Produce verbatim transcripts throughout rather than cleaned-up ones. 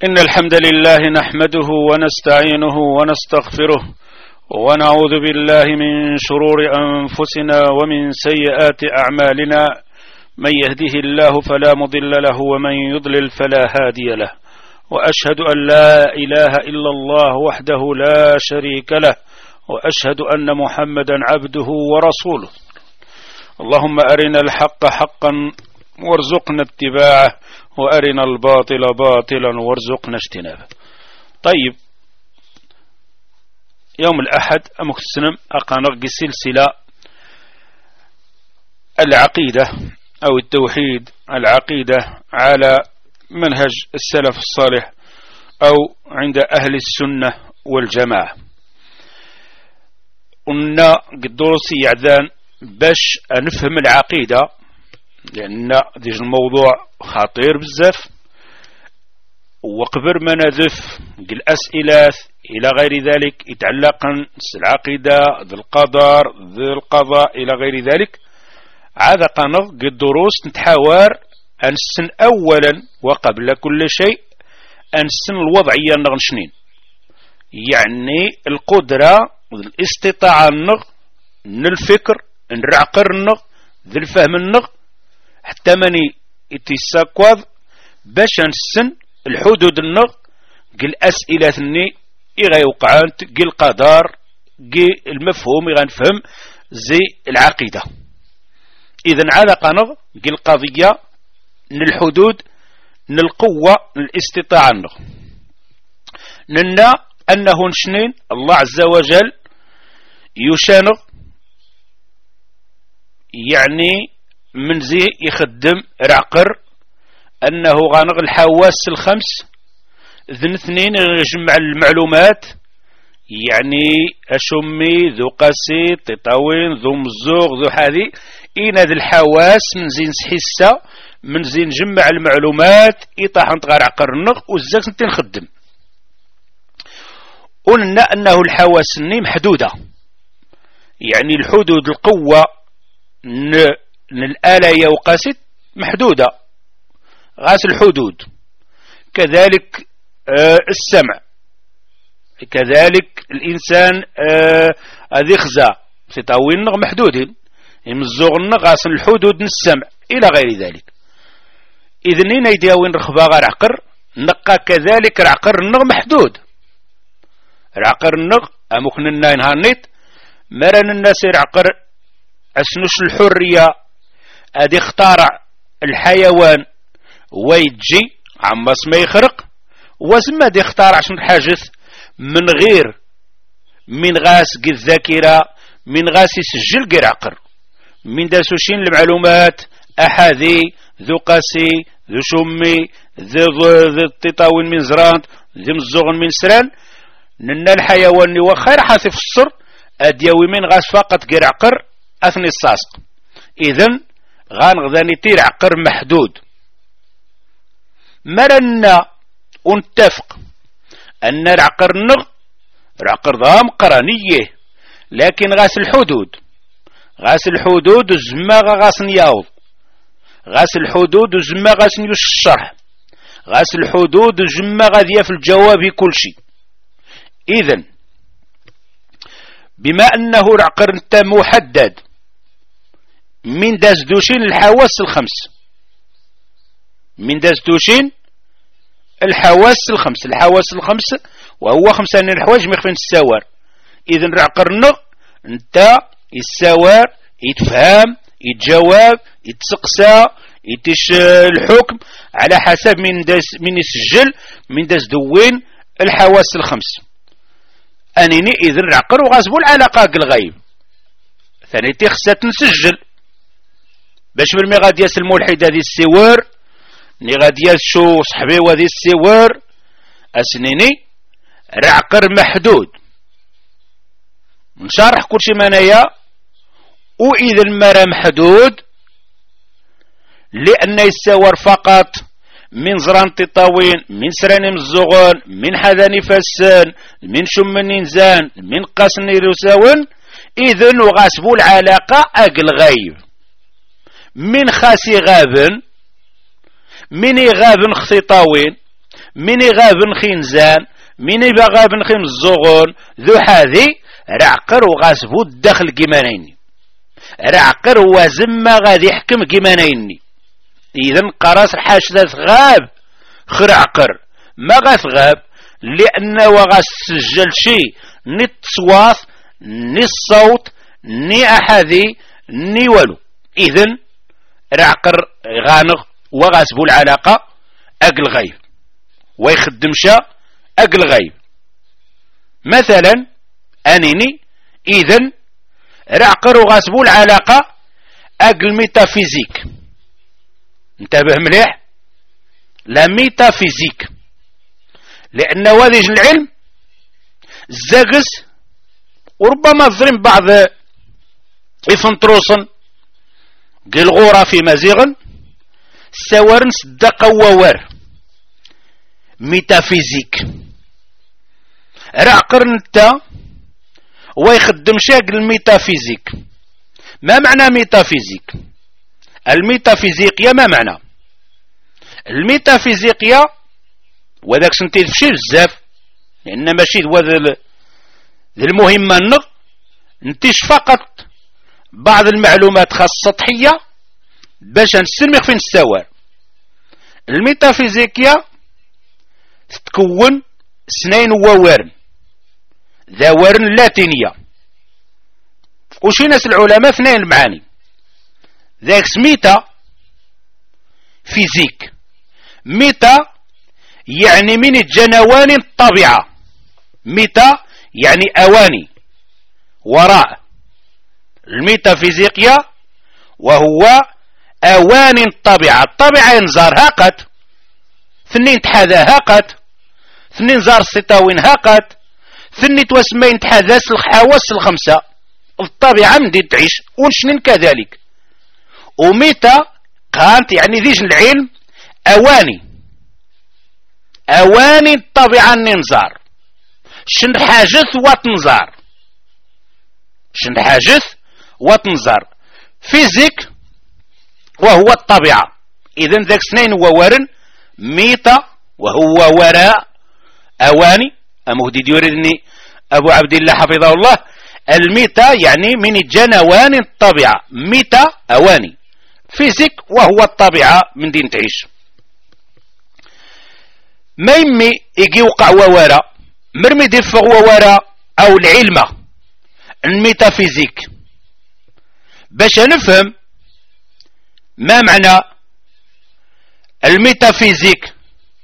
إن الحمد لله نحمده ونستعينه ونستغفره ونعوذ بالله من شرور أنفسنا ومن سيئات أعمالنا. من يهده الله فلا مضل له ومن يضلل فلا هادي له، وأشهد أن لا إله إلا الله وحده لا شريك له، وأشهد أن محمدا عبده ورسوله. اللهم أرنا الحق حقا وارزقنا اتباعه، وأرنا الباطل باطلا وارزقنا اجتنابه. طيب، يوم الأحد أمكسنم أقانق سلسلة العقيدة أو التوحيد، العقيدة على منهج السلف الصالح أو عند أهل السنة والجماعة. قلنا قدوسي يعذان باش نفهم العقيدة، لأن ديج الموضوع خطير بزاف، وقبر ما نذف الأسئلة إلى غير ذلك يتعلق العقيدة ذي القدر ذي القضاء إلى غير ذلك. عاد قنض الدروس نتحاور أنسن أولا وقبل كل شيء أنسن الوضعية نغنشنين، يعني القدرة والاستطاعة النغ الفكر نرعقر النغ ذي الفهم النغ حتى مني يتساكوض باش نسن الحدود النغ قل أسئلة ثني إغا يوقعان قل قدر قل المفهوم إغا نفهم زي العقيدة. إذن على قنض قل قضية للحدود للقوة للاستطاعة النغ ننا أنه نشنين الله عز وجل يشانغ، يعني من زي يخدم رعقر أنه غانغ الحواس الخمس ذن اثنين يجمع المعلومات، يعني أشمي ذو قاسي تطاوين ذو مزوغ ذو حاذي إين ذي الحواس من زين سحسة من زين جمع المعلومات إطاح نتغار عقر النغ وزاك نتين خدم. قلنا أنه الحواس الني محدودة، يعني الحدود القوة ن الآلة يوقاست محدودة غاس الحدود، كذلك آه السمع، كذلك الإنسان هذي آه خزا ستاوين النغ محدودين يمزوغ النغ غاس الحدود السمع إلى غير ذلك. إذن هنا يداوين رخبا غير عقر نقا كذلك العقر النغ محدود. العقر النغ أمكن الناين هانيت مرن الناس يعقر أسنوش الحرية أدي اختارع الحيوان ويجي عماس ما يخرق وزما دي اختارع عشان حاجث من غير من غاس الذاكرة من غاس يسجل غير عقر من داسوشين المعلومات أحاذي ذو قاسي ذو شمي ذو التطاوين من زرانت ذو مزوغن من سران ننا الحيوان وخير حاثي في الصر أديوي من غاس فقط غير عقر أثني الساسق. إذن غان غذاني تير عقر محدود. مرنا ونتفق أن العقر النغ العقر ضام قرانية، لكن غاس الحدود غاس الحدود الزماغ غاس نياوض غاس الحدود الزماغ غاس نيوش الشرح غاس الحدود الزماغ غاذية في الجواب كل شيء. إذن بما أنه العقر انت محدد من دازدوشين الحواس الخمس من دازدوشين الحواس الخمس الحواس الخمس وهو خمسة من الحواج مخفين السوار. إذن العقر النغ انت السوار يتفهم يتجاوب يتسقسى يتش الحكم على حسب من داز من يسجل من داز دوين الحواس الخمس. أنيني إذن العقر وغازبو العلاقة الغيب ثاني تخسى نسجل باش بالمي غادي ياس الملحد هذه السوار ني غادي ياس شو صحبي وهذه السوار أسنيني العقر محدود نشرح كل شيء منايا. وإذا المرا محدود لأن يسوار فقط من زران تطاوين من سراني مزوغون من حذاني فسان من شمني نزان من قاسني رساون. إذن وغاسبو العلاقة أقل غيب من خاسي غابن من غابن خطيطاوين مني غابن خينزان مني بغابن خين الزغون ذو هذه رعقر وغاسبو الدخل كيمانيني رعقر وزما غادي يحكم كيمانيني. إذن قراص حاشدة غاب خرعقر ما غاث غاب لأنه وغاس سجل شي ني التصواث ني الصوت ني أحادي ني والو. إذن رعقر غانغ وغاسبو العلاقة أقل غيب ويخدم شا أقل غيب. مثلا أنيني إذن رعقر وغاسبو العلاقة أقل ميتافيزيك. انتبه مليح لا ميتافيزيك لأن وذيج العلم الزاقس وربما ظلم بعض إفنتروسن قل غورا في مزيغن سوارن صدق ووار ميتافيزيك. رعقر نتا ويخدم شاق الميتافيزيك. ما معنى ميتافيزيك؟ الميتافيزيقيا ما معنى؟ الميتافيزيقيا وذاك سنتي فشي بزاف لأن ماشي ذو المهمة النغ نتيش فقط بعض المعلومات خاصة سطحية باش نسلمي فين السوار. الميتافيزيقيا تتكون سنين ووارن ذا وارن لاتينية وشي ناس العلماء اثنين المعاني ذاك سميتا فيزيك. ميتا يعني من الجنوان الطبيعة ميتا يعني أواني وراء الميتافيزيقيا وهو أواني الطبيعة. الطبيعة ينزار هاقت ثنين تحاذا هاقت ثنين زار ستاوين هاقت ثنين توسمين تحاذاس الحواس الخمسة الطبيعة من دي تعيش ونشنين كذلك. وميتا كانت يعني ذيج العلم أواني أواني الطبيعة الننزار شن حاجث وتنزار شن حاجث وتنزار. فيزيك وهو الطبيعة. إذن ذاك سنين وورن ميتا وهو وراء أواني أمهدي ديوردني أبو عبد الله حفظه الله. الميتا يعني من الجنوان الطبيعة ميتا أواني. فيزيك وهو الطبيعة من دين تعيش. ما يمي يجي وقع وورا مرمي دفغ وورا أو العلم الميتافيزيك باش نفهم ما معنى الميتافيزيك.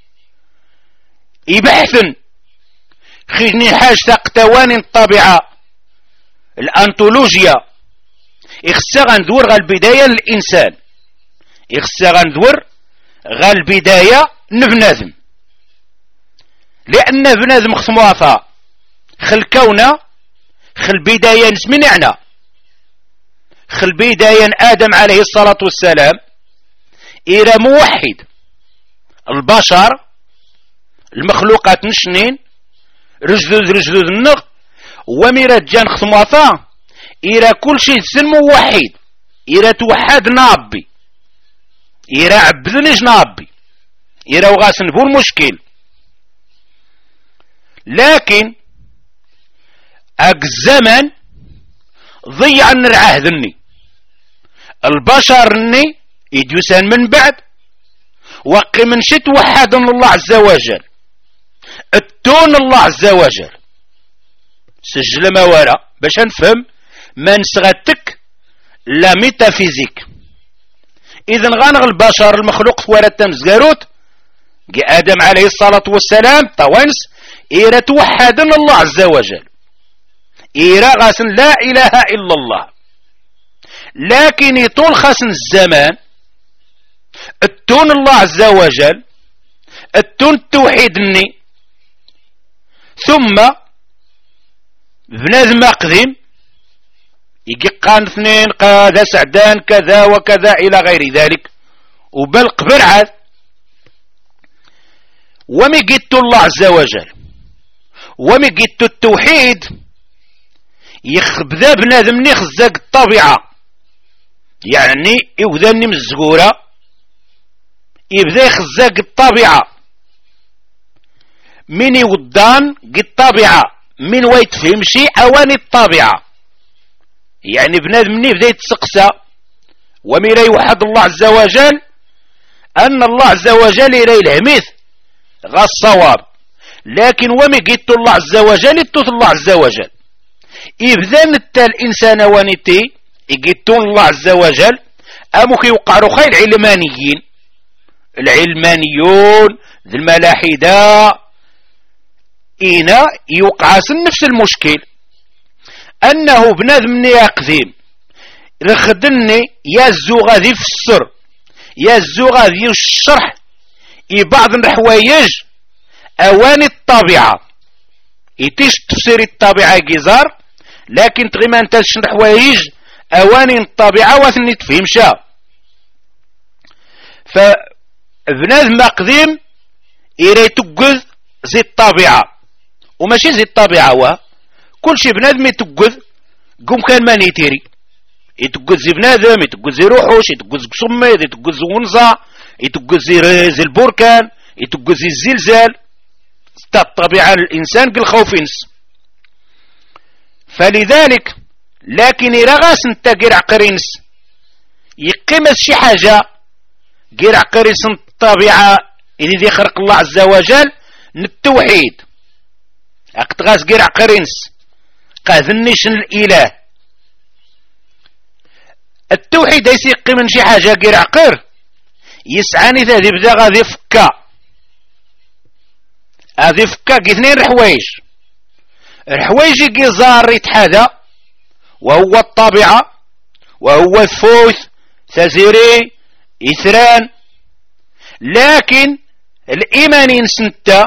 يبحثن خيني حاج تقتوان الطبيعة الأنتولوجيا يخصها غندور غا البداية للإنسان يخصها غندور غا البداية نبنادم لأن بنادم خصموافا خل كونا خل بداية نسمنعنا خل بداية آدم عليه الصلاة والسلام إلى موحد البشر المخلوقات نشنين رجدود رجدود النغ وميرات جان خصموافا إلى كل شيء سن موحد إلى توحد نابي إلى عبدنيش نابي إلى وغاسن بو المشكل. لكن اك الزمن ضيع النرعاه ذني البشر ني يدوسان من بعد وقي من شت وحد الله عز وجل التون الله عز وجل سجل ما ورا باش نفهم ما نسغتك لا ميتافيزيك. اذا غانغ البشر المخلوق ورا التمزقاروت جي ادم عليه الصلاة والسلام طوانس إيرا توحدن الله عز وجل إيرا غاسن لا إله إلا الله. لكن يطول خاسن الزمان التون الله عز وجل التون التوحيدني ثم بنادم أقدم يجي قان اثنين قادة سعدان كذا وكذا إلى غير ذلك وبل قبر عاد ومجدت الله عز وجل ومجدت التوحيد يخبذا بنادم نخزق الطبيعة يعني يبدا مزقورة يبدا يخزق الطبيعة من يودان قد الطبيعة من ويتفهم شيء أواني الطبيعة. يعني بنادم مني بدا يتسقسى ومن يوحد الله عز وجل أن الله عز وجل إلى الهميث غا الصواب، لكن ومي قلت الله عز وجل اتوث الله عز وجل إذا نتا الإنسان وانتي قلتون الله عز وجل أمك يوقع رخي العلمانيين العلمانيون ذي الملاحدة إينا يوقع نفس المشكل أنه بنادم يقدم رخدني يزو غادي في السر يزو غادي الشرح بعض الحوايج أواني الطبيعة يتيش تفسير الطبيعة جزار، لكن تغي ما انتش الحوايج أواني الطبيعة وثني تفهم شا. فبنادم قديم إيري تقذ زي الطبيعة وماشي زي الطبيعة واه كل شي بنادم يتقذ قوم كان ما نيتيري يتقذ زي بنادم يتقذ زي روحوش يتقذ بصميد يتقذ زي ونزا يتقذ زي زي البركان يتقذ زي الزلزال ستا الطبيعة الإنسان قل خوف ينس. فلذلك لكن إذا غاس انت قير عقرينس يقيمس شي حاجة قير عقرينس الطبيعة إذا دي خرق الله عز وجل التوحيد أقد غاس قير عقرينس قاذنيش الإله التوحيد يسيقي من شي حاجة قير عقر يسعاني ذا ذي بدا غادي فكا هذي فكا اثنين الحوايج الحوايج كي زار يتحدى وهو الطبيعة وهو الفوث تزيري إثران، لكن الإيمان ينسنتا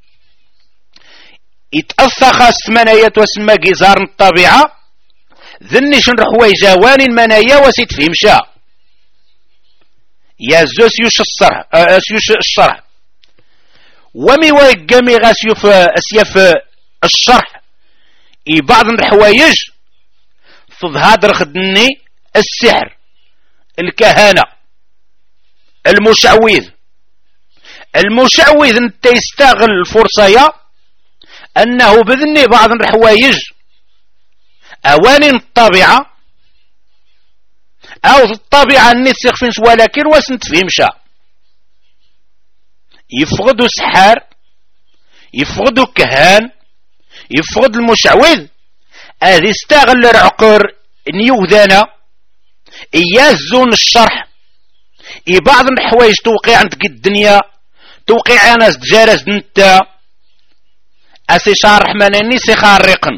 يتأثى خاص منايا وسمى جزار الطبيعة ذنش الحوايج واني المنايا وسيت فيهم شا يا زوس يوش الصرح أسيوش الشرح ومي ويقامي غاسيوف أسياف الشرح إي بعض الحوايج تظهر خدني السحر الكهنة المشعوذ المشعوذ انت يستغل الفرصة أنه بذني بعض الحوايج أواني الطبيعة أو الطبيعة النسخ فينش ولكن وسنت فيمشا يفقدوا سحار يفقدوا كهان يفقد المشعوذ هذه استغل العقر نيوذانا يازون الشرح اي بعض الحوايج توقع عندك الدنيا توقع ناس تجارس نتا اسي شارح مناني سيخارقن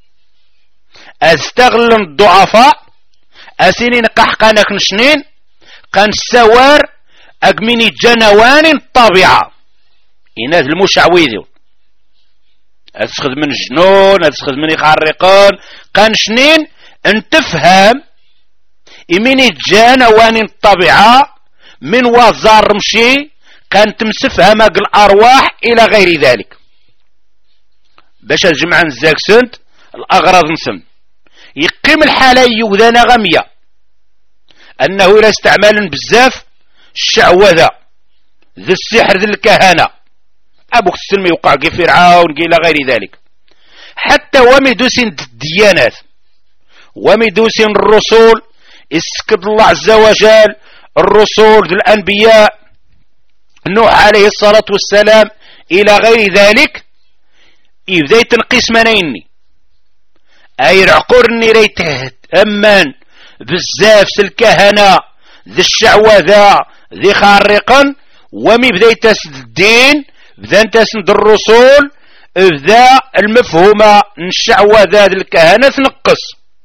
استغل الضعفاء اسيني نقحقانك نشنين قان السوار اقميني جنوان الطبيعة إناث المشعوذ أتخذ من الجنون أتخذ من يخرقون قان شنين أن تفهم إميني جنوان الطبيعة من وزار رمشي قان تمسفها ماق الأرواح إلى غير ذلك باش الجمع نزاك سنت الأغراض نسم يقيم الحالة يوذانا غمية أنه إلى استعمال بزاف الشعوذة ذي السحر ذي الكهنة أبوك السلم يوقع كي فرعون كي إلى غير ذلك حتى ومدوسين الديانات ومدوسين الرسول اسكت الله عز وجل الرسول ذي الأنبياء نوح عليه الصلاة والسلام إلى غير ذلك يبدا تنقيس منيني أي العقورني ريته أمان بزاف الكهنة ذي الشعوذة ذي خارقا ومي بدا يتسد الدين بدا يتسد الرسول بدا المفهومة الشعوذة ذي الكهنة تنقص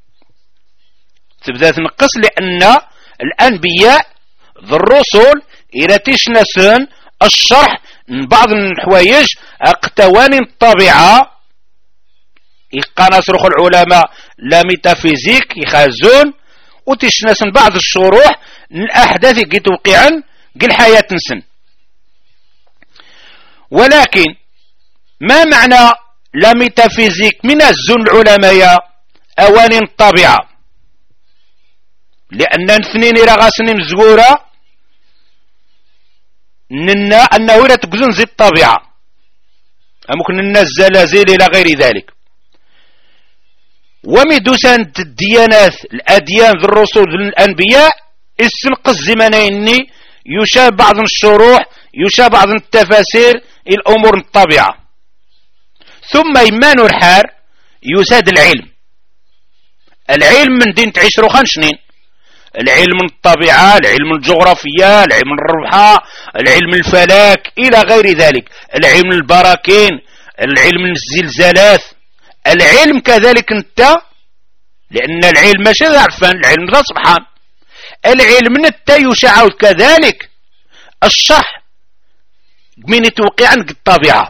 تبدا تنقص لأن الأنبياء ذي الرسل إلى تشنسن الشرح من بعض الحوايج اقتواني الطبيعة يقانا صرخ العلماء لا ميتافيزيك يخازون وتشنسن بعض الشروح الأحداث كي توقعن كي الحياة نسن. ولكن ما معنى لا ميتافيزيك من الزون العلماء أواني الطبيعة لأن الاثنين رغاسنين زغورة ننا أنه لا تقزن زي الطبيعة ممكن الناس زلازل إلى غير ذلك. ومدوسان الديانات الأديان ذي الرسل ذي الأنبياء السنق الزمنين يشابه بعض الشروح يشابه بعض التفاسير الأمور الطبيعة. ثم إيمان الحار يساد العلم العلم من دين تعيش روخان شنين العلم الطبيعة العلم الجغرافية العلم الربحة العلم الفلك إلى غير ذلك العلم البراكين العلم الزلزالات العلم كذلك انت لأن العلم ماشي عرفان العلم ذا سبحان العلم انت يشعر كذلك الشرح من يتوقع عند الطبيعة.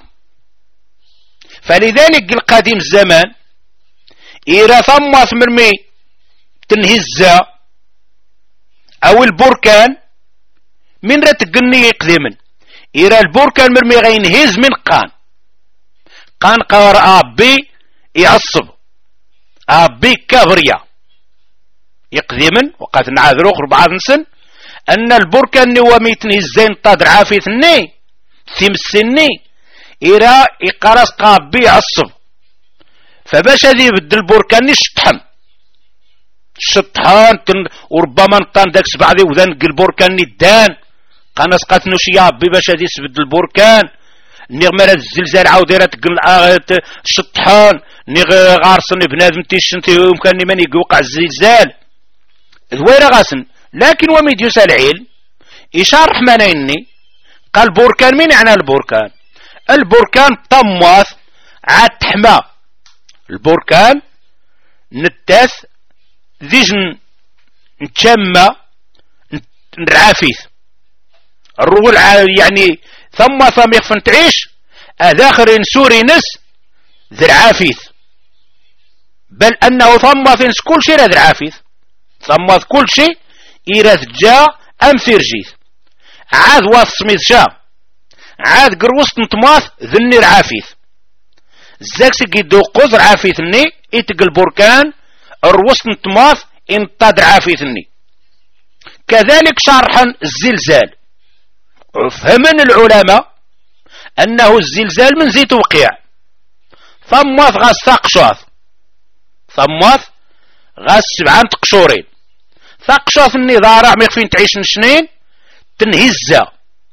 فلذلك القديم الزمان إذا ثم ثمرمي تنهزة أو البركان من رتقني يقدما إذا البركان مرمي غينهز من قان قان قار أبي يعصب أبي كافريا يقدما وقد نعذر أخر بعض نسن أن البركان نوامي تنهزين طادر عافيتني ثمسني إذا يقرص قابي يعصب فباش هذه يبدل البركان يشطحن الشطحان وربما نطان داك سبعدي وذا نقل البركان ندان قناص قاتنو شي ربي باش هذه يسبد البركان نيغ مرة الزلزال عاوديرا تقل الشطحان نيغ غارسن بنادم تيشن يمكن من يوقع الزلزال ذويرة غاسن. لكن وميديوس العلم يشرح منيني قال البركان من يعني البركان البركان طماث عاد تحمى البركان نتاث ذيجن نتشمى نرعافيث الرول يعني ثم ثم يخفن تعيش اذاخر سوري نس ذرعافيث بل انه ثم ثنس كل شيء ذرعافيث ثم كل شيء إيراث جا ام ثيرجيث عاد واث سميث شام عاد قروست نتماث ذني رعافيث زاكسي قيدو قذر عافيثني اتقل بركان الروست نتماث انطاد عافيثني. كذلك شرحا الزلزال فهمن العلماء انه الزلزال من زي توقيع ثماث غاس ثقشاث ثماث غاس سبعان تقشورين ثقشاث النظارة ميخفين تعيش نشنين تنهزة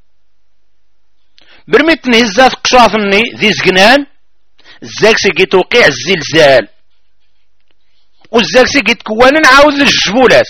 برمي تنهزة ثقشاث الني ذي زقنان الزاكسي كيتوقيع الزلزال والزاكسي كيتكوان نعاود الجبولات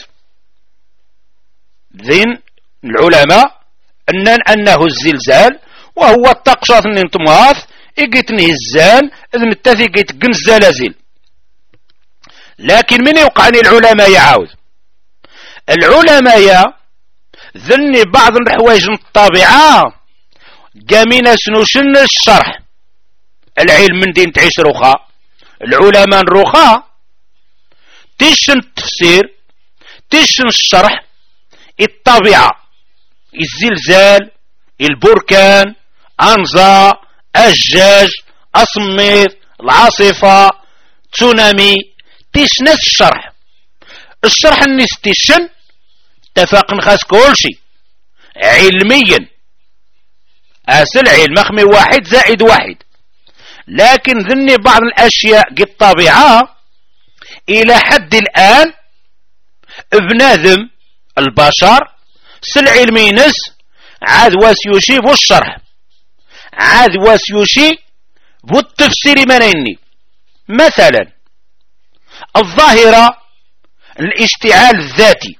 ذين العلماء أنن أنه الزلزال وهو التقشاط من انتماث إيقيتني الزان إذ متاثي إيقيتقن الزلازل. لكن من يوقعني العلماء يعاود العلماء ذني بعض الحوايج الطابعة قامين سنوشن الشرح العلم من دين تعيش رخا العلماء الرخا تشن التفسير تشن الشرح الطبيعة الزلزال البركان أنزا الجاج أصميت العاصفة تسونامي تشنس الشرح الشرح الناس تشن اتفاق نخاس كل شيء علميا أسل علم مخمي واحد زائد واحد. لكن ذني بعض الأشياء الطبيعة إلى حد الآن ابنادم البشر سل علمي نس عاد واسيوشي بالشرح عاد واسيوشي بالتفسير منيني. مثلا الظاهرة الاشتعال الذاتي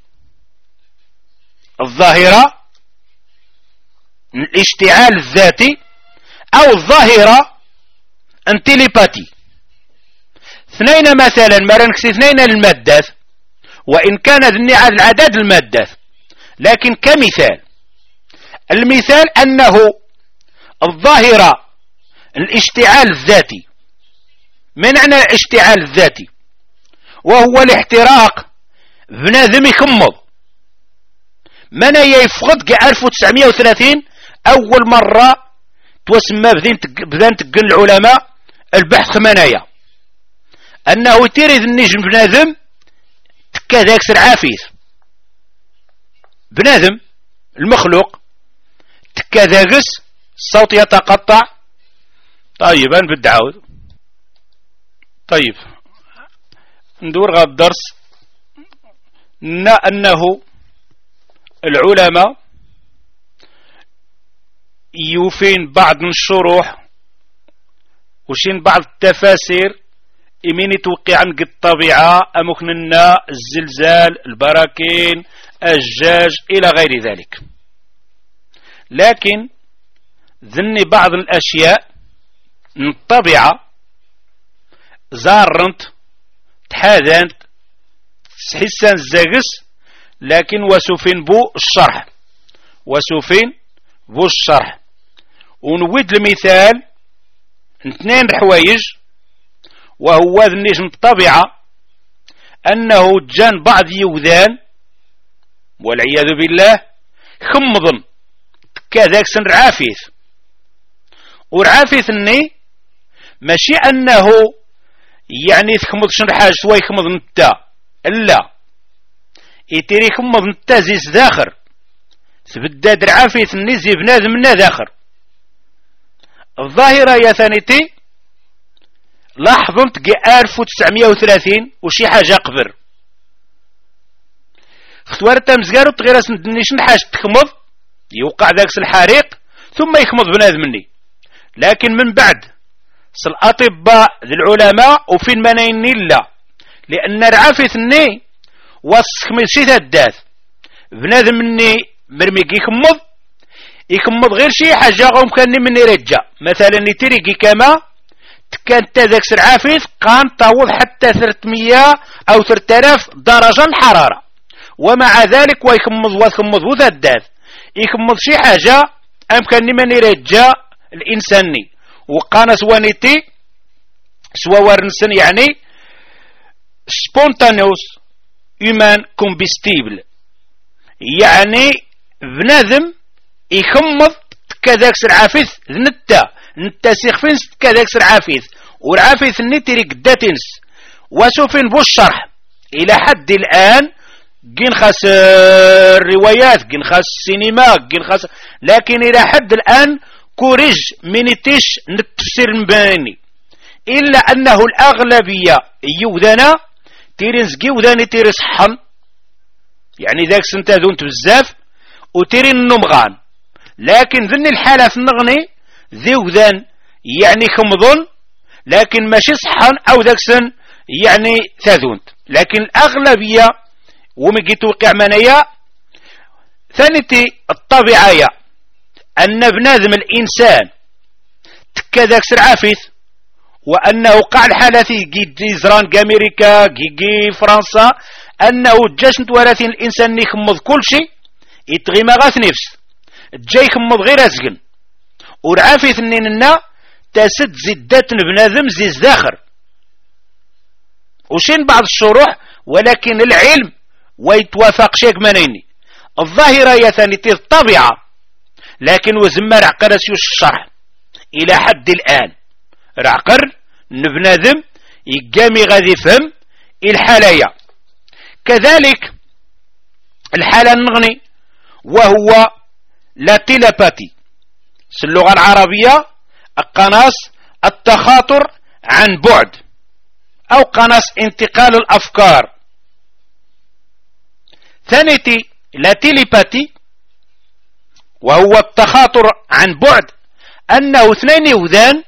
الظاهرة الاشتعال الذاتي أو الظاهرة انتليباتي اثنين مثلا مرنكسي اثنين المادات وإن كان ذني عدد العدد المادات لكن كمثال المثال أنه الظاهرة الاشتعال الذاتي من معنى الاشتعال الذاتي وهو الاحتراق بنادم يكمض من يفقد ألف وتسعمائة وثلاثين أول مرة توسمى بذان تقن العلماء البحث خمانايا أنه يتيري النجم بنادم تكا ذاك سرعافيث بنادم المخلوق تكا ذاكس الصوت يتقطع طيب نبدا عاود. طيب ندور غا الدرس أنه العلماء يوفين بعض من الشروح وشين بعض التفاسير إمين يتوقع عن الطبيعة أمكننا الزلزال البراكين الجاج إلى غير ذلك. لكن ذني بعض الأشياء من الطبيعة زارنت تحاذنت حسان الزاقس، لكن وسوفين بو الشرح وسوفين بو الشرح. ونود المثال اثنين حوايج، وهو ذنيش من الطبيعة أنه جان بعض يوذان والعياذ بالله خمضن كذاك سن رعافيث، ورعافيث اني ماشي انه يعني تخمض شن حاجة سوا يخمض نتا، لا يتيري يخمض نتا زيز داخر تبداد رعافيث اني زي بنادم منا داخر. الظاهرة يا ثانيتي لاحظت قا ألف وتسعمية وثلاثين وشي حاجة قبر اختوارتا مزقارو تغير سندنيش نحاج تخمض يوقع ذاك الحريق ثم يخمض بنادم مني. لكن من بعد الأطباء ذي العلماء وفين منين لا، لأن رعافيث الني وصخ من شي تداث بنادم مني مرمي يخمض يخمض غير شي حاجة غوم كان من يرجع مثلا يتريقي كما كانت ذاك العافيث قام تعوض حتى ثلاثمية أو ثلاثة آلاف درجة الحرارة، ومع ذلك ويخمض ويخمض وذداث يخمض شي حاجة أمكن من يرجع الإنساني وقانا سوانيتي سوا ورنسن يعني سبونتانيوس human combustible، يعني بنادم يخمض كذاك العافيث نتا نتا سيخفين كذاك العافيث، والعافيث نتيري قداتنس وسوفين بو الشرح إلى حد الآن جين خاص الروايات جين خاص السينما جين خاص، لكن إلى حد الآن كوريج منيتيش نتفسير المباني، إلا أنه الأغلبية يودانا تيرينز جيوداني تيري صحن يعني ذاك سنتا دونت بزاف وتيرين النمغان، لكن ذني الحالة في النغني ذي وذان يعني خمضون لكن ماشي صحن أو ذاك سن يعني ثاذونت، لكن الأغلبية ومجي توقع منايا ثانيتي الطبيعية أن بنادم الإنسان تكذاك سرعافيث، وأنه قع الحالة جي زران أمريكا جي فرنسا أنه جاش نتوارثين الإنسان يخمض كل شيء يتغي مغاث نفس جاي يخمض غير أزقن، ورعافيث نيننا تسد زدات بنادم زيز داخر وشين بعض الشروح، ولكن العلم ويتوافق شيك منيني الظاهرة يا ثانيتي الطبيعة، لكن وزمار عقر سيوش الشرح إلى حد الآن رعقر نبنادم يقامي غادي فهم الحالية. كذلك الحالة النغني وهو لا تيلاباتي في اللغة العربية القناص التخاطر عن بعد أو قناص انتقال الأفكار. ثانيتي لا تيليباتي وهو التخاطر عن بعد أنه اثنين يوذان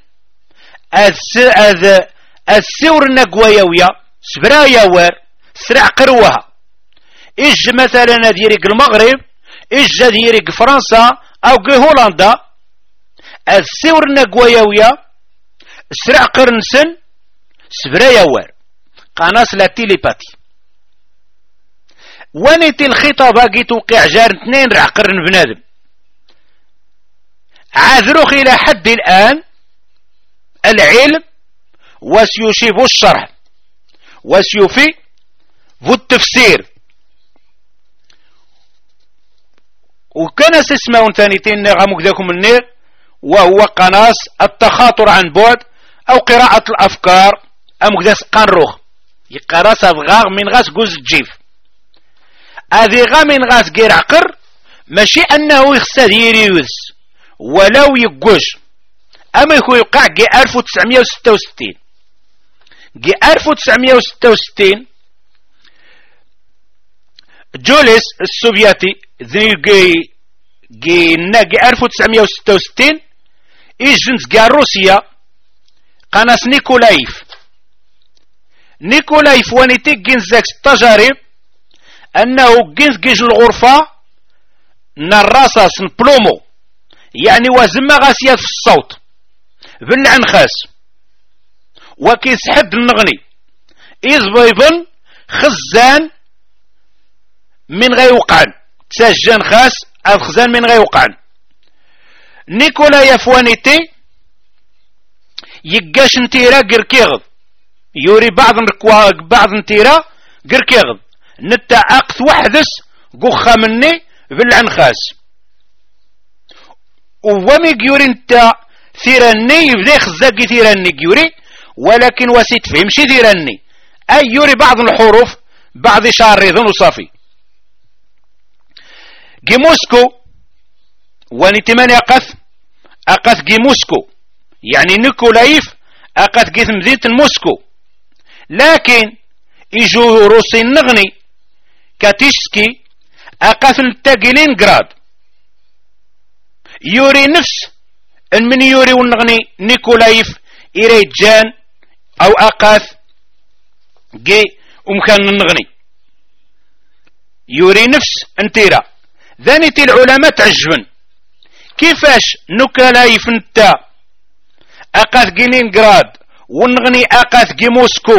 السور النقويوية سبرايا وار سرع قروها إج مثلا ديريق المغرب إج ديريق فرنسا أو هولندا السور النقويوية سرع قرنسن سبرايا وار قناص لا تيليباتي. ونيتي الخطابة جي توقع جار اثنين رع قرن بنادم عاذروخ إلى حد الآن العلم وسيشيف الشرح وسيفي في التفسير. وكان اسمه ثانيتين غاموك ذاكم النير وهو قناص التخاطر عن بعد أو قراءة الأفكار أمك ذا قنروخ يقراص أفغاغ من غاس جوز الجيف هذه غا من غاس غير عقر ماشي أنه يخسد يريوز ولو يقوش أما يكون يوقع جي ألف وتسعمائة وستة وستين. جي ألف وتسعمائة وستة وستين جوليس السوفيتي ذي جي جي جي ألف وتسعمائة وستة وستين إيجنس جا روسيا قناص نيكولايف. نيكولايف وانيتي جنزاك التجارب أنه جنس جيج الغرفة نراساس نبلومو، يعني وزما غاسيات في الصوت بالعنخاس وكيسحد النغني إزبيبن خزان من غيوقعن تسجن خاس الخزان من غيوقعن. نيكولا يفوانيتي يقاش نتيرا قركيغض يوري بعض نكوا بعض نتيرا قركيغض نتا أقث وحدس قخا مني بالعنخاس وومي يوري نتا ثيراني يبدا خزاقي ثيراني يوري، ولكن وسيت فهم شي ثيراني أي يوري بعض الحروف بعض شاريضن وصافي. جي موسكو واني تماني أقث أقث جي موسكو يعني نيكولايف أقث جي مدينة موسكو، لكن يجو روسي النغني كاتيشسكي أقث نتاقلين جراد يوري نفس من يوري ونغني نيكولايف إريجان أو أقاث جي ومكان النغني يوري نفس انتيرا. ذانيتي العلماء تعجبن كيفاش نيكولايف نتا أقاث جينينغراد ونغني أقاث جي موسكو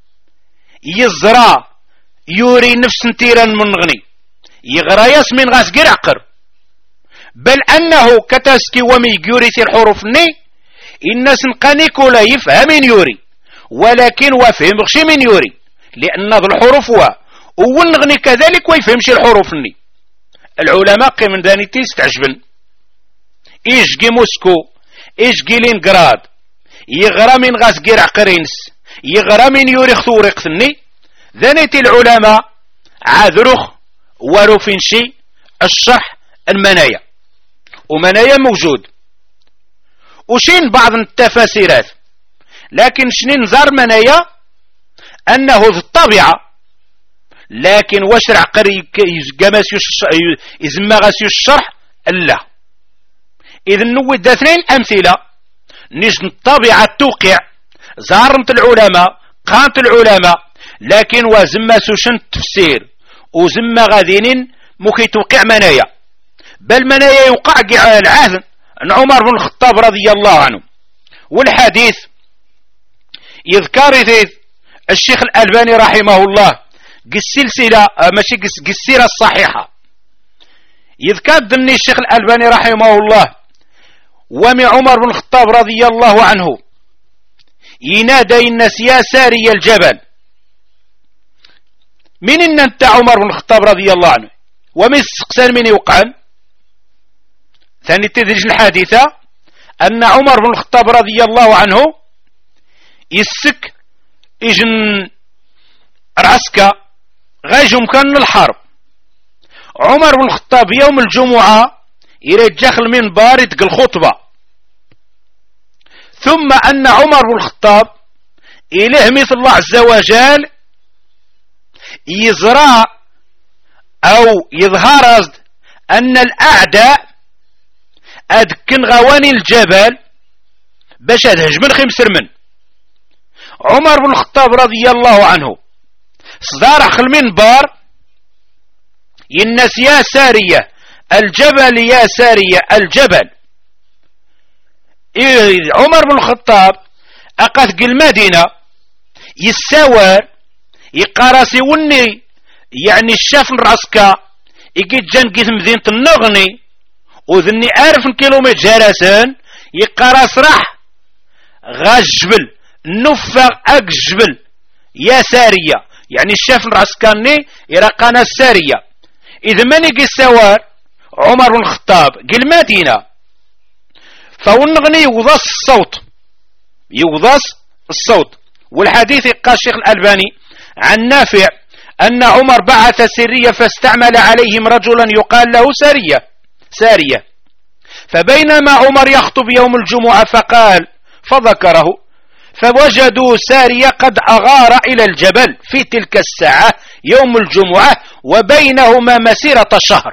يزرا يوري نفس انتيرا من نغني يغرا ياسمين غاس قير عقر، بل أنه كتاسكي ومي يوري في الحروف ني الناس نقا نيكولايف همين يوري، ولكن وفهم غشي من يوري لأن هذا الحروف هو ونغني كذلك ويفهمش الحروف ني. العلماء قيم دانيتي استعجبن إيش جي موسكو إيش جي لينغراد يغرا من غاس قير عقرينس يغرا من يوري خطوري قثني. ذانيتي العلماء عاذرخ وروفنشي الشرح المنايا ومنايا موجود وشين بعض التفاسيرات، لكن شنين زار منايا أنه في الطبيعة، لكن واش عقري قماس يزما غاسيو الشرح لا. إذا نود اثنين أمثلة نجد الطبيعة توقع زارنت العلماء قانت العلماء، لكن وزما سوشن تفسير وزما غادينين مكي توقع منايا، بل منايا يوقع العهد عن عمر بن الخطاب رضي الله عنه. والحديث يذكر الشيخ الألباني رحمه الله السلسلة ماشي السيرة الصحيحة، يذكر ذني الشيخ الألباني رحمه الله ومن عمر بن الخطاب رضي الله عنه ينادي الناس يا ساري الجبل. من إن أنت عمر بن الخطاب رضي الله عنه ومن السقسان من يوقعن. ثاني تدرج الحادثة أن عمر بن الخطاب رضي الله عنه يسك إجن رعسكا غاجم كان الحرب. عمر بن الخطاب يوم الجمعة يرجخ المنبر يتقل الخطبة، ثم أن عمر بن الخطاب إله مثل الله عز وجل يزرع أو يظهر أن الأعداء أدكن غواني الجبل باش هجم خمسر من. عمر بن الخطاب رضي الله عنه صدار أخ المنبر الناس يا سارية الجبل يا سارية الجبل. عمر بن الخطاب أقاث المدينة يساور يقارسي وني يعني الشاف الراسكا يجي جان قيث مدينة النغني وذني ألف كيلومتر جرسان يقارس راح غاز جبل نفق أك جبل يا سارية يعني الشاف الراسكاني يرقانا السارية. إذا من يجي السوار عمر بن الخطاب قل مدينة فونغني يوضص الصوت يوضص الصوت. والحديث قال الشيخ الألباني عن نافع أن عمر بعث سرية فاستعمل عليهم رجلا يقال له سارية سارية فبينما عمر يخطب يوم الجمعة فقال فذكره فوجدوا سارية قد أغار إلى الجبل في تلك الساعة يوم الجمعة وبينهما مسيرة شهر.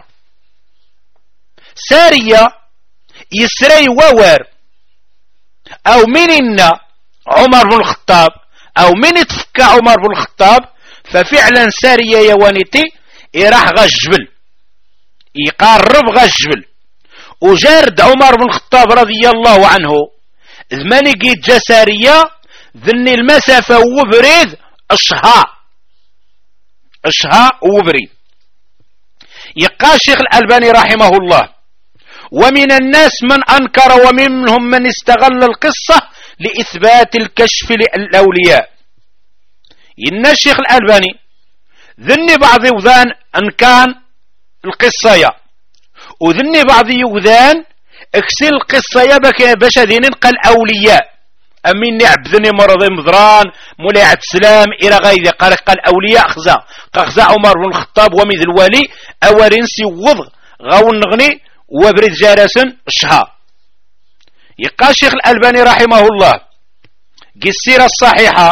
سارية يسري وور أو من إن عمر بن الخطاب أو من يتفكى عمر بن الخطاب ففعلا سارية يوانيتي يراح غا الجبل يقرب غا الجبل وجارد عمر بن الخطاب رضي الله عنه ذماني قيد جا سارية ذني المسافة وبريد الشهاء الشهاء وبريد. يقال الشيخ الألباني رحمه الله ومن الناس من أنكر ومنهم من استغل القصة لإثبات الكشف للأولياء. إن الشيخ الألباني ذني بعض يوذان أن كان القصة وذني بعض يوذان اكسل القصة باش ذين نقل أولياء أمين عبدني مرض مضران مولاي عبد السلام إلى غير قال قال أولياء خزا خزا عمر بن الخطاب ومذ الوالي أورين سيوض غاون نغني وبرد جارسن الشهار. يقال الشيخ الألباني رحمه الله السيرة الصحيحة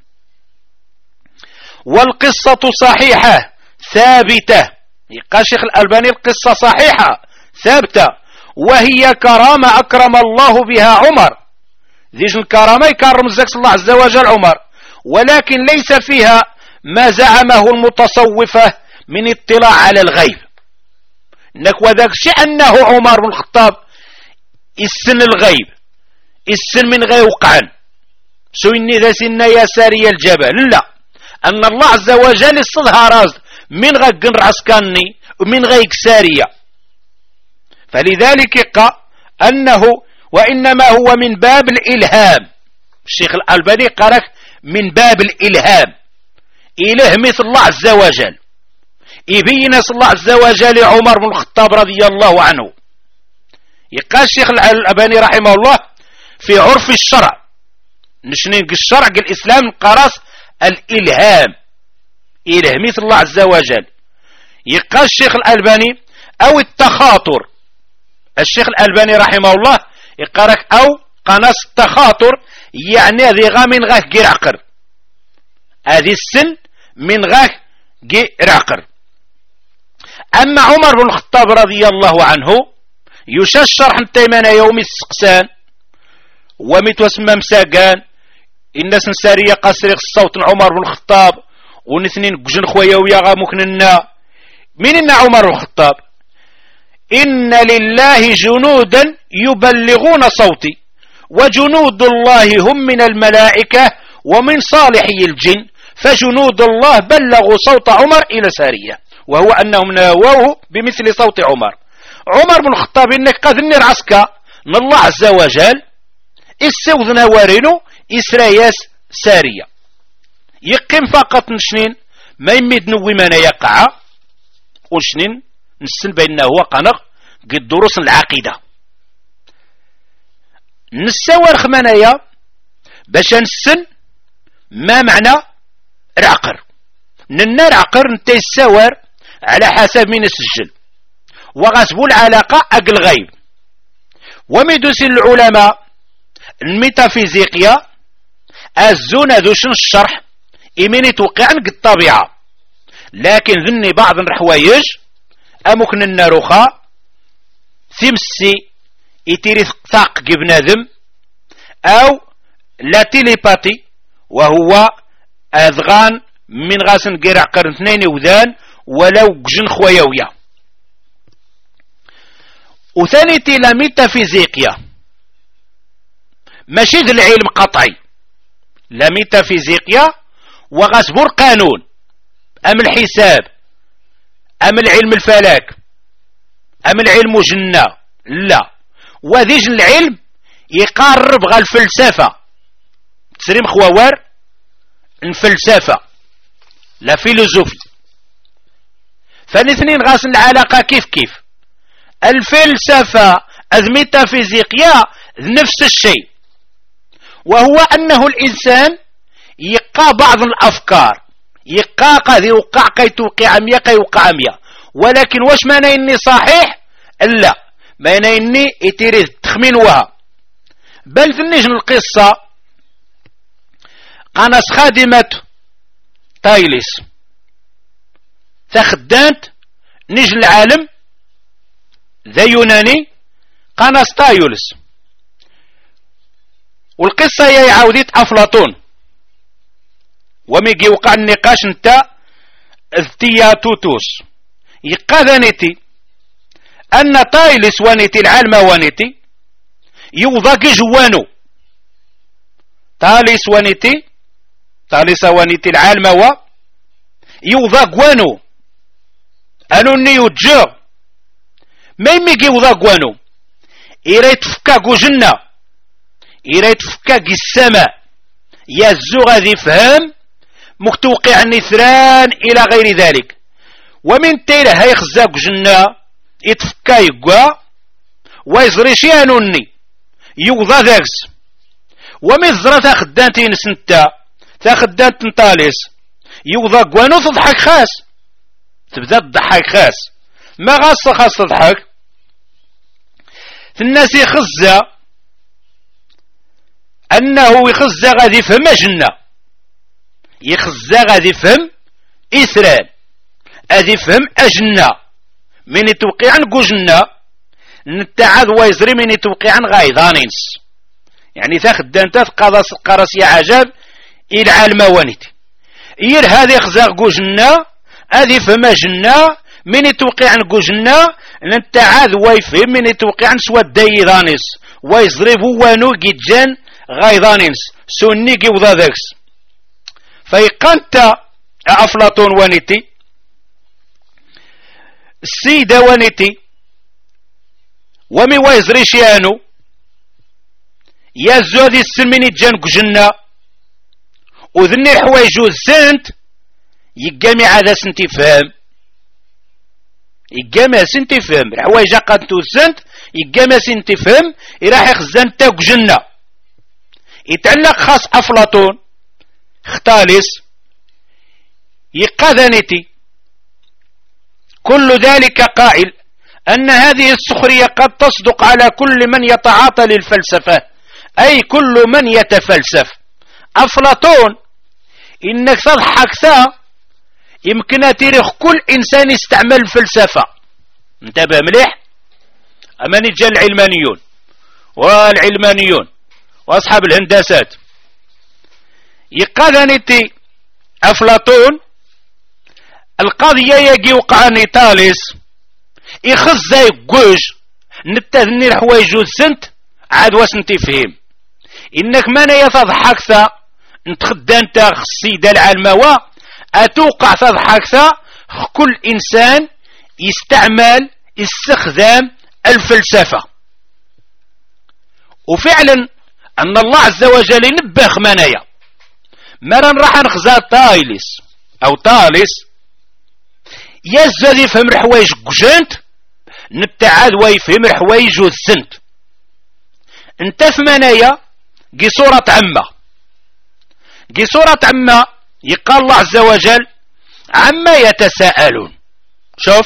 والقصة صحيحة ثابتة. يقال الشيخ الألباني القصة صحيحة ثابتة وهي كرامة أكرم الله بها عمر ذيج الكرامة يكرم الزكس الله عز وجل عمر ولكن ليس فيها ما زعمه المتصوفة من اطلاع على الغيب انك وذاك شيء انه عمر بن الخطاب السن الغيب السن من غير وقعا سو اني ذا سن يا ساري الجبل لا ان الله عز وجل الصدها راز من غير رعسكاني ومن غير سارية. فلذلك قال انه وانما هو من باب الالهام. الشيخ الألباني قالك من باب الالهام اله مثل الله عز وجل يبين الله عز وجل عمر بن الخطاب رضي الله عنه. يقال الشيخ الألباني رحمه الله في عرف الشرع نشنين الشرع الإسلام قرص الإلهام إله مثل الله عز وجل. يقال الشيخ الألباني أو التخاطر. الشيخ الألباني رحمه الله يقارك أو قناص التخاطر يعني ذي غا من غاك جير عقر هذه السن من غاك جير عقر. أما عمر بن الخطاب رضي الله عنه يششر حتى من يوم السقسان ومتوسمى مساقان الناس نسارية قصري الصوت عمر بن الخطاب ونثنين قجن خويا ويا مكننا من إن عمر بن الخطاب إن لله جنودا يبلغون صوتي وجنود الله هم من الملائكة ومن صالحي الجن فجنود الله بلغوا صوت عمر إلى سارية وهو أنهم ناووه بمثل صوت عمر. عمر بن الخطاب إنك قد نير عسكا من الله عز وجل السوذ نوارينو إسراياس سارية يقيم فقط نشنين ما يميد نوي من يقع ونشنين نسن بينه هو قنق قد دروس العقيدة نسوار خمانايا باش نسن ما معنى رعقر ننا رعقر نتا يساور على حسب من السجل وغسبوا العلاقة أقل غيب ومدوس العلماء الميتافيزيقيا الزون ذوشن الشرح إمين توقع عن الطبيعة لكن ذني بعض الحوايج أمكن الناروخا ثمسي إتيري ثاق بنادم أو لا تيليباتي وهو أذغان من غاسن قرع قرن اثنين وذان ولو جن خويويا. وثاني تيلا ميتافيزيقيا ماشي ذي العلم قطعي لا ميتافيزيقيا وغاسبور قانون أم الحساب أم العلم الفلك أم العلم جنة لا وذيج العلم يقرب غا الفلسفة تسريم خوار الفلسفة لا فيلوزوفي. فالاثنين غاسن العلاقة كيف كيف الفلسفة الميتافيزيقيا نفس الشيء وهو أنه الإنسان يقع بعض الأفكار يقع قد يوقع كي توقع مية كي يوقع مية ولكن واش معنى إني صحيح لا بين إني إتيري التخمين وها بل في النجم القصة قناص خادمة تايلس تخدانت نجم العالم ذا يوناني قناص تايولس. والقصة هي عودت أفلاطون وميجي وقع النقاش نتا الثياتوتوس يقاذنتي أن تايلس وانيتي العالم وانيتي يوضاقي جوانو تاليس وانيتي تاليس وانيتي العالم و يوضاق وانو أنو نيو جا ما يميجي يوضاق وانو إيريت فكاكو جنة إيريت فكاكي السماء يزو غادي فهم مكتوقع النثران إلى غير ذلك. ومن تيله هاي خزاق جنة يتفكا يقوى ويزريشي أنوني يوضا ذاكس. ومن زرا تاخدانتين سنتا تاخدانت نطاليس يوضا قوانو تضحك خاس تبدا تضحك خاس ما غاصة خاص تضحك الناس يخزى أنه يخزى غادي يفهم جنة يخزى غادي يفهم إسرائيل غادي يفهم أجنة من يتوقع عن جنة نتعاد ويزري من يتوقع عن غايضانينس يعني تاخد دانتا تقاضى قرص يا عجب إلى عالم وانيتي إير هذه يخزى جنة غادي يفهم جنة من يتوقع عن جنة نتعاد ويفهم من يتوقع عن سوى الدايضانيس ويزري بوانو جيجان غايضانينس سوني جيوضا ذاكس فيقانت أفلاطون وانيتي السيدة وانيتي ومي ويزريشيانو يازو هذه السلمين جانك جنة وذني الحوايجو الزنت يقامي عادا سنتي فهم يقامي سنتي فهم الحوايج قادتو الزنت يقامي سنتي فهم يراح يخزن تاك جنة يتعلق خاص أفلاطون اختالس يقاذنتي كل ذلك قائل أن هذه السخرية قد تصدق على كل من يتعاطى للفلسفة أي كل من يتفلسف. أفلاطون إنك تضحك ثا يمكن تاريخ كل إنسان يستعمل الفلسفة انتبه مليح أما نجا العلمانيون والعلمانيون وأصحاب الهندسات يقاذنتي أفلاطون القضية يجي وقعني تاليس يخزا يقوج نتذني الحوايجو السنت عاد واسنتي فهم إنك مانا يتضحك ثا انت خدان تا السيدة العالمة أتوقع تضحك ثا كل إنسان يستعمل استخدام الفلسفة. وفعلا أن الله عز وجل ينبه منايا مرة راح نخزا تايلس أو تاليس يزاد يفهم الحوايج قجنت نتعاد ويفهم الحوايج والسنت انت في منايا قي صورة عمة قي صورة عمة يقال الله عز وجل عما يتساءلون شوف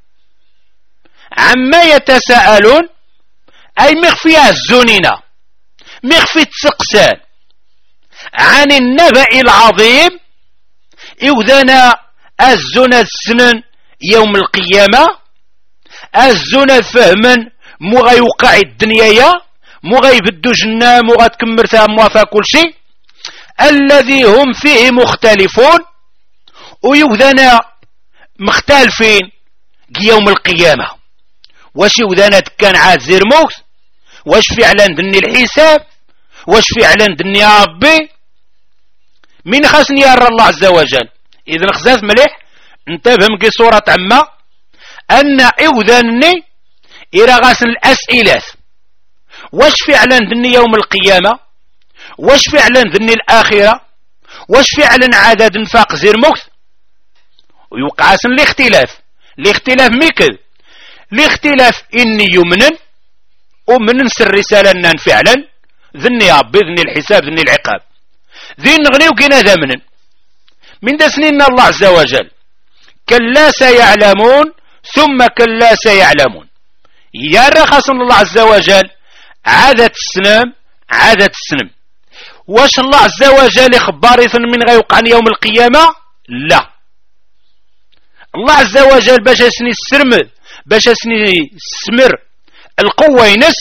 عما يتساءلون أي مخفي الزنينة مخفي تسقسان عن النبأ العظيم إذنا الزنا السنن يوم القيامة الزنا فهما مو غيوقع الدنيا مو غيبدو جنة مو غتكمر ثا موافا كل شيء الذي هم فيه مختلفون ويوذنا مختلفين يوم القيامة واش يوذنا كان عاد زير موت واش فعلا دني الحساب واش فعلا دني ربي من خاصني يرى الله عز وجل. إذن خزاز مليح انتبه مكي صورة عما أن إوذني إلى غاسن الأسئلة واش فعلا ذني يوم القيامة واش فعلا ذني الآخرة واش فعلا عدد انفاق زير موت ويوقع سن الاختلاف الاختلاف ميكل الاختلاف إني يمنن ومن نسر الرسالة أنن فعلا ذني ربي ذني الحساب ذني العقاب ذي نغني وكنا ذمنا من دسنين الله عز وجل كلا سيعلمون ثم كلا سيعلمون يا خاص الله عز وجل عادة السنام عادة السنم. واش الله عز وجل خباري من غيوقع يوم القيامة؟ لا. الله عز وجل باش اسني السرمد باش اسني السمر القوة ينس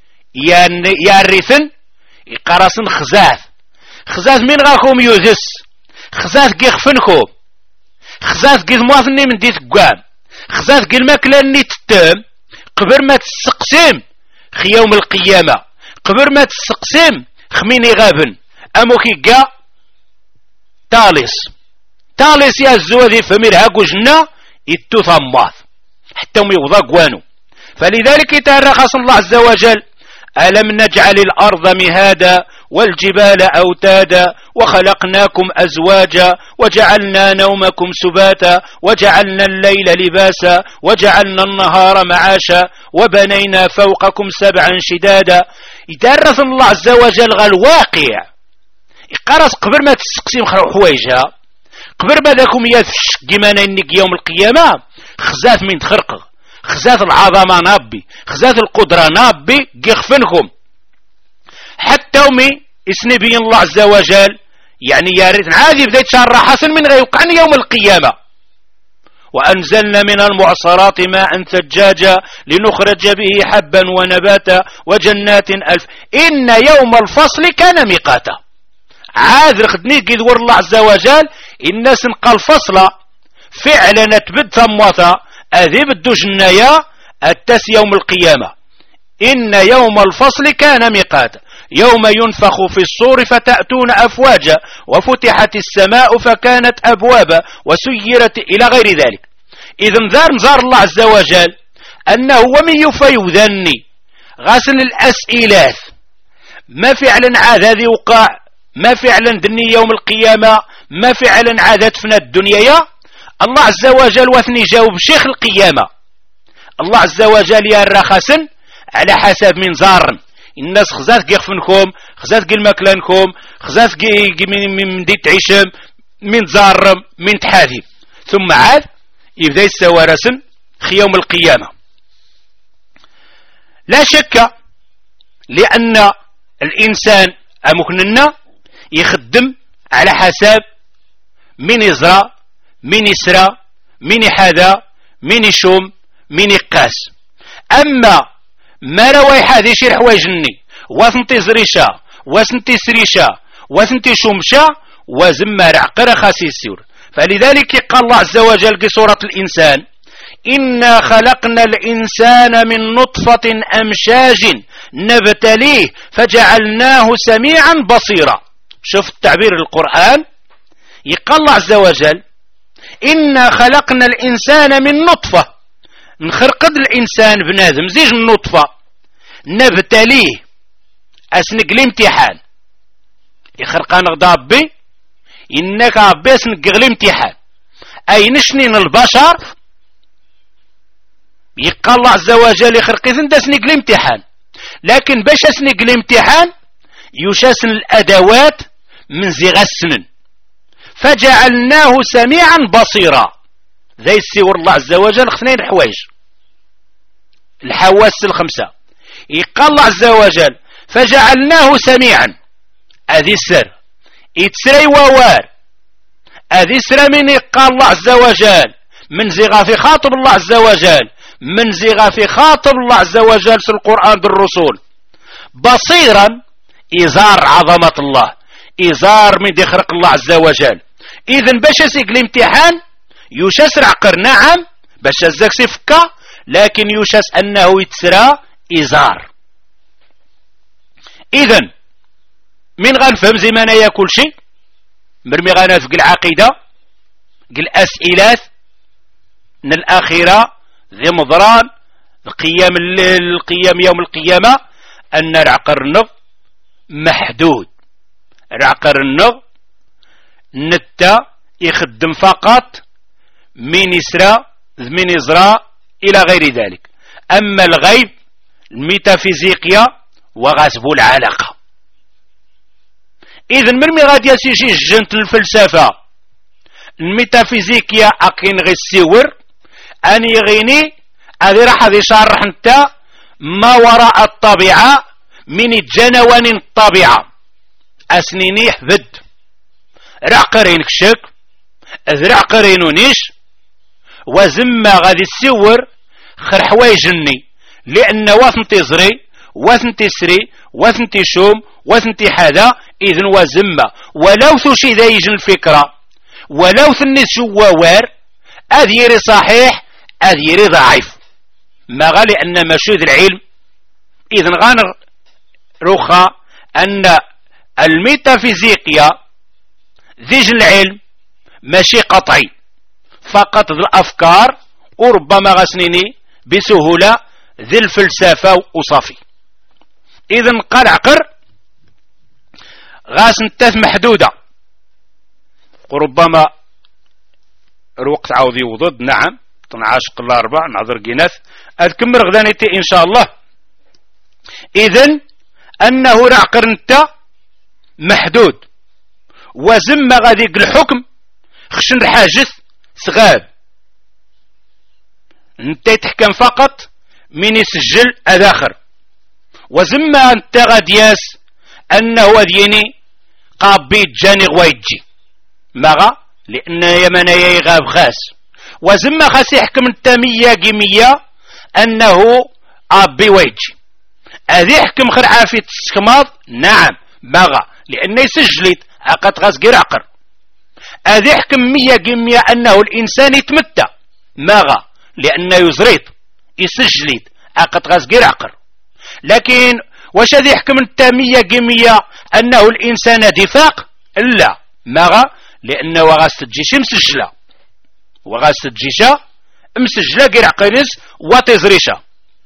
يا الرثن يقرصن خزاث خزاث من غاكم يوذس خزاث كيخفنكم خزاث كي مواطني من ديت قام خزاث كي الماكلة ني تتام قبل ما تسقسم خي يوم القيامة قبل ما تسقسم خميني غابن امو كي قا تاليس تاليس يا الزوذي فمير هاكو جنة يتو ثماث حتى ميوضا قوانو. فلذلك يترخص الله عز وجل ألم نجعل الأرض مهادا والجبال أوتادا وخلقناكم أزواجا وجعلنا نومكم سباتا وجعلنا الليل لباسا وجعلنا النهار معاشا وبنينا فوقكم سبعا شدادا. يترث الله عز وجل غا الواقع يقرص قبل ما تسقسيم حوايجها قبل ما ذاكم يثش كيما ينك يوم القيامة خزاث من تخرق خزاث العظمة نابي خزاث القدرة نابي يخفنكم حتى ومي اسني بين الله عز وجل يعني يا ريت عادي بديت شهر حسن من غيوقع يوم القيامة. وأنزلنا من المعصرات ماء ثجاجا لنخرج به حبا ونباتا وجنات ألف إن يوم الفصل كان ميقاتا. عاد رخدني كيدور الله عز وجل الناس نقى الفصل فعلا تبد ثموثا أذي بدو جنايا التس يوم القيامة. إن يوم الفصل كان ميقاتا يوم ينفخ في الصور فتأتون أفواجا وفتحت السماء فكانت أبوابا وسيرت إلى غير ذلك. إذن ذار نزار الله عز وجل أنه ومن يفيذني غاسل الأسئلات ما فعلا عاد هذه وقع ما فعلا دني يوم القيامة ما فعلا عادت فينا الدنيا. الله عز وجل وثني جاوب شيخ القيامة. الله عز وجل يا الرخصن على حسب من زارن الناس خزات كيخفنكم خزات كي الماكلانكم خزات كي من دي تعيشم من زارم من تحاذي ثم عاد يبدا يستوى رسن خي يوم القيامة. لا شك لأن الإنسان أمكننا يخدم على حسب من يزرع من يسرى من يحاذى من يشوم من يقاس. أما ما رواي حاذي شي حوايجني وثنتي زريشا وثنتي سريشا وثنتي شمشا وزمار عقر خاسي السور. فلذلك قال الله عز وجل في سورة الإنسان إنا خلقنا الإنسان من نطفة أمشاج نبتليه فجعلناه سميعا بصيرا. شوف التعبير القرآن يقال الله عز وجل إنا خلقنا الإنسان من نطفة نخرقد الإنسان بنادم زيج النطفة نبتليه أسنق الامتحان يخرقان غضابي إنك عباس نقغ الامتحان أي نشنين البشر يقال الله عز وجل يخرق إذن دا سنق الامتحان. لكن باش أسنق الامتحان يشاسن الأدوات من زيغ السنن فجعلناه سميعا بصيرا. ذي السور الله عز وجل اثنين حوايج الحواس الخمسة يقال الله عز وجل فجعلناه سميعا هذه السر يتسري ووار هذه سر من يقال الله عز وجل من زيغا في خاطب الله عز وجل من زيغا في خاطب الله عز وجل في القرآن بالرسول بصيرا إزار عظمة الله إزار من يخرق الله عز وجل. إذن باش يسيق الامتحان يشاس عقر نعم باش الزاك سفكا لكن يشاس أنه يتسرى إزار. إذن من غنفهم زي ما نايا كل شيء مرمي غنفق العقيدة الأسئلات من الآخرة ذي مضران القيام القيام يوم القيامة أن العقر النغ محدود. العقر النغ نتا يخدم فقط من يسرى من يزرى إلى غير ذلك. أما الغيب الميتافيزيقيا وغاسب العلاقة. إذن مرمي غادي يسيجي جنت الفلسفة الميتافيزيقيا أقين غي السور أن يغيني هذه راح هذه شرح نتا ما وراء الطبيعة من الجنوان الطبيعة أسنيني حبد رعقرين كشك أذ رعقرين ونيش وزما غادي السور خر حوايجني لأن واثن تزري واثن تسري واثن تشوم واثن تحاذا إذن وزما ولو ثشي ذا يجن الفكرة ولو ثني شووار أذيري صحيح أذيري ضعيف ما غالي أن مشود العلم إذن غانر رخا أن الميتافيزيقيا ذيج العلم ماشي قطعي فقط الأفكار وربما غسنيني بسهولة ذي الفلسفة وصافي. إذن قال عقر غاس نتاث محدودة وربما الوقت عاوضي وضد نعم اثناش قل أربع نعذر جيناث أذكمر غدانيتي إن شاء الله. إذن أنه رعقر نتا محدود وزم غادي الحكم خشن حاجث ثغاب انت تحكم فقط من يسجل اذاخر وزم انت غادياس انه ديني قابي جاني غويجي ماغا لان يمن يغاب خاس وزم خاس يحكم انت مية جيمية انه ابي ويجي اذي يحكم خر عافية السكماض نعم ماغا لان يسجلت عقد غاس قير عقر اذي يحكم مية جيمية انه الانسان يتمتع ماغا لأنه يزريط يسجليت عقد غاز قير عقر لكن واش هذا يحكم التامية قيمية أنه الإنسان دفاق لا ماغا لأنه غاز تجيش مسجلة وغاز تجيش مسجلة قير عقريز وتزريشة.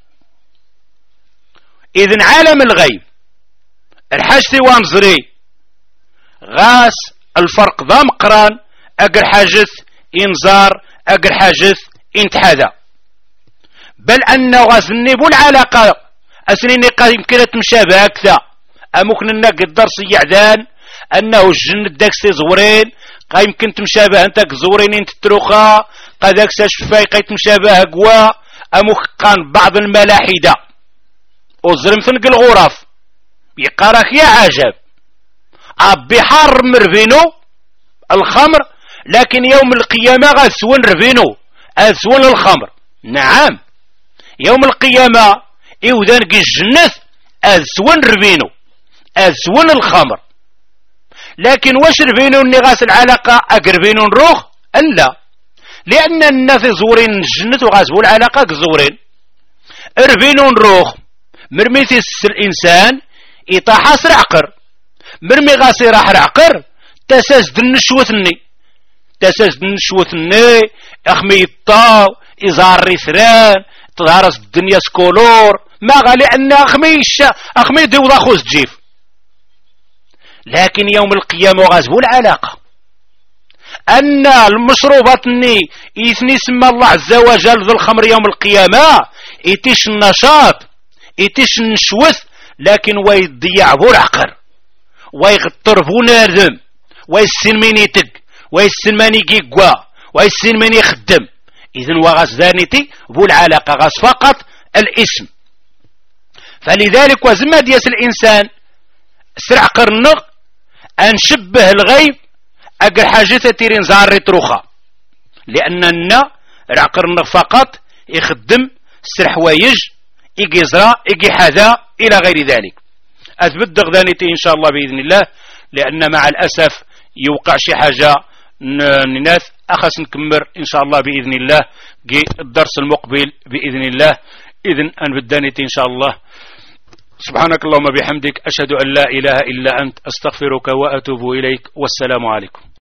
إذن عالم الغيب الحاجتي وانزري غاز الفرق ذا مقران أقر حاجث إنزار أقر حاجث انتحاذا بل أنه غازني بو العلاقة أسنيني قد يمكن تمشابه أكثر أمكن أنك الدرس يعدان أنه الجن داكسي زورين قد يمكن تمشابه أنتك زورين انت تروخا قد أكساش فاي قد تمشابه أقوى أمكن كان بعض الملاحدة وزرم ثنق الغرف يقارك يا عجب أبي حار مرفينو الخمر لكن يوم القيامة غاسون رفينو أسون الخمر نعم يوم القيامة إذن الجنة أسون ربينو أسون الخمر لكن واش ربينو اللي غاس العلاقة أقربينو نروخ ألا لأن الناس زورين الجنة وغاسبو العلاقة زورين ربينو نروخ مرمي تيس الإنسان إطاحة سرعقر مرمي غاسي راح رعقر تساس دن شوثني تساس دن شوثني أخمي الطاو إزار ريثران تظهرس الدنيا سكولور ما غالي أن أخمي أخمي ديوضا خوز جيف لكن يوم القيامة غازبو العلاقة أن المشروبات ني إثني سمى الله عز وجل ذو الخمر يوم القيامة إتيش النشاط إتيش النشوث لكن ويضيع بو العقر ويغطر بو ناردم ويسن من يتق ويسن من يقوى ويسن من يخدم إذن وغاز ذانيتي بو العلاقة غاز فقط الاسم. فلذلك وزما دياس الإنسان سرع قرنغ أن شبه الغيب أقر حاجة تيرين زاري تروخا لأننا رع قرنغ فقط يخدم سرح ويج إيجي زرا إيجي حذا إلى غير ذلك. أثبت دغدانيتي إن شاء الله بإذن الله لأن مع الأسف يوقع شي حاجة نناث أخس نكمر إن شاء الله بإذن الله جي الدرس المقبل بإذن الله. إذن أن بدانيتي إن شاء الله. سبحانك اللهم بحمدك أشهد أن لا إله إلا أنت أستغفرك وأتوب إليك والسلام عليكم.